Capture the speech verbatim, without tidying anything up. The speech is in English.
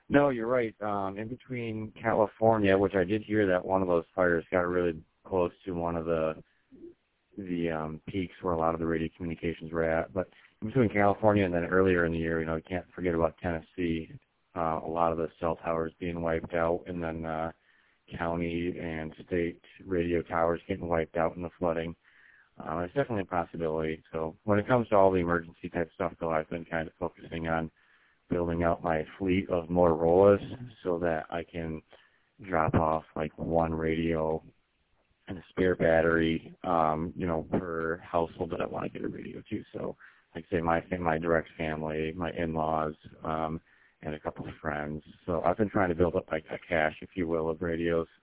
No, you're right. Um, in between California, which I did hear that one of those fires got really close to one of the the um, peaks where a lot of the radio communications were at. But in between California and then earlier in the year, you know, you can't forget about Tennessee. Uh, a lot of the cell towers being wiped out, and then uh, county and state radio towers getting wiped out in the flooding. Uh, it's definitely a possibility. So when it comes to all the emergency type stuff, though, I've been kind of focusing on building out my fleet of Motorola's so that I can drop off like one radio and a spare battery, um, you know, per household that I want to get a radio to. So, like say my my direct family, my in-laws, um, and a couple of friends. So I've been trying to build up like a cache, if you will, of radios